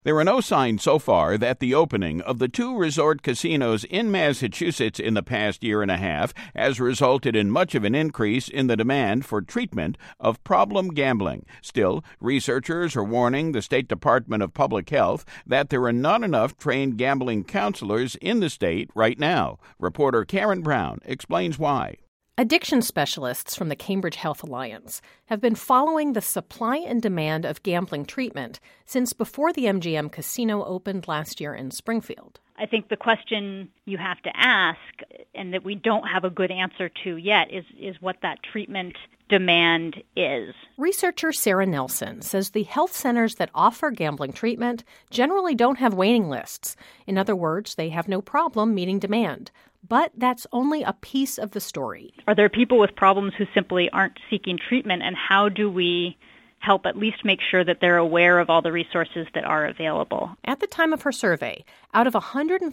There are no signs so far that the opening of the 2 resort casinos in Massachusetts in the past year and a half has resulted in much of an increase in the demand for treatment of problem gambling. Still, researchers are warning the State Department of Public Health that there are not enough trained gambling counselors in the state right now. Reporter Karen Brown explains why. Addiction specialists from the Cambridge Health Alliance have been following the supply and demand of gambling treatment since before the MGM Casino opened last year in Springfield. I think the question you have to ask, and that we don't have a good answer to yet, is what that treatment demand is. Researcher Sarah Nelson says the health centers that offer gambling treatment generally don't have waiting lists. In other words, they have no problem meeting demand. But that's only a piece of the story. Are there people with problems who simply aren't seeking treatment, and how do we help at least make sure that they're aware of all the resources that are available? At the time of her survey, out of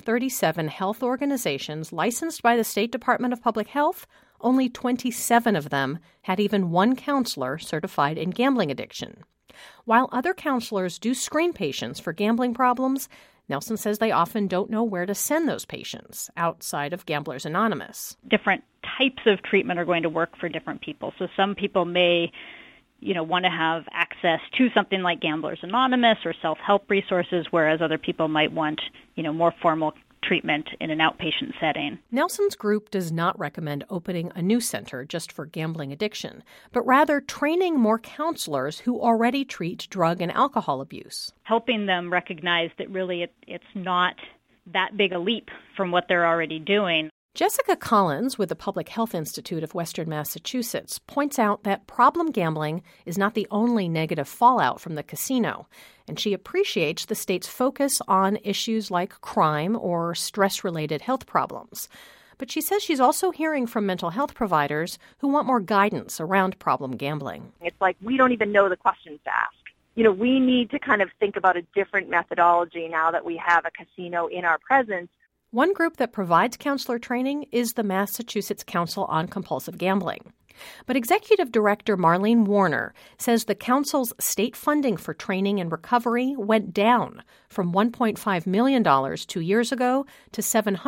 137 health organizations licensed by the State Department of Public Health, only 27 of them had even one counselor certified in gambling addiction. While other counselors do screen patients for gambling problems, Nelson says they often don't know where to send those patients outside of Gamblers Anonymous. Different types of treatment are going to work for different people. So some people may, want to have access to something like Gamblers Anonymous or self-help resources, whereas other people might want, more formal treatment in an outpatient setting. Nelson's group does not recommend opening a new center just for gambling addiction, but rather training more counselors who already treat drug and alcohol abuse. Helping them recognize that really it's not that big a leap from what they're already doing. Jessica Collins with the Public Health Institute of Western Massachusetts points out that problem gambling is not the only negative fallout from the casino, and she appreciates the state's focus on issues like crime or stress-related health problems. But she says she's also hearing from mental health providers who want more guidance around problem gambling. It's like we don't even know the questions to ask. We need to kind of think about a different methodology now that we have a casino in our presence. One group that provides counselor training is the Massachusetts Council on Compulsive Gambling. But Executive Director Marlene Warner says the council's state funding for training and recovery went down from $1.5 million 2 years ago to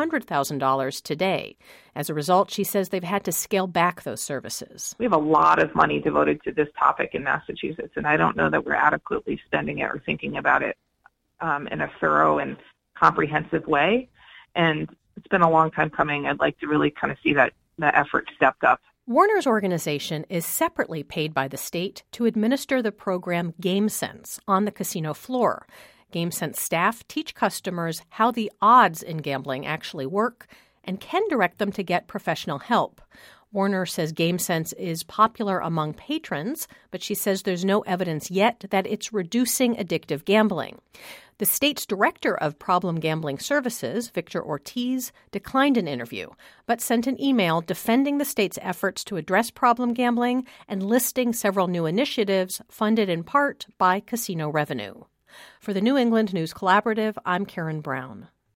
$700,000 today. As a result, she says they've had to scale back those services. We have a lot of money devoted to this topic in Massachusetts, and I don't know that we're adequately spending it or thinking about it in a thorough and comprehensive way. And it's been a long time coming. I'd like to really kind of see that effort stepped up. Warner's organization is separately paid by the state to administer the program GameSense on the casino floor. GameSense staff teach customers how the odds in gambling actually work and can direct them to get professional help. Warner says GameSense is popular among patrons, but she says there's no evidence yet that it's reducing addictive gambling. The state's director of problem gambling services, Victor Ortiz, declined an interview, but sent an email defending the state's efforts to address problem gambling and listing several new initiatives funded in part by casino revenue. For the New England News Collaborative, I'm Karen Brown.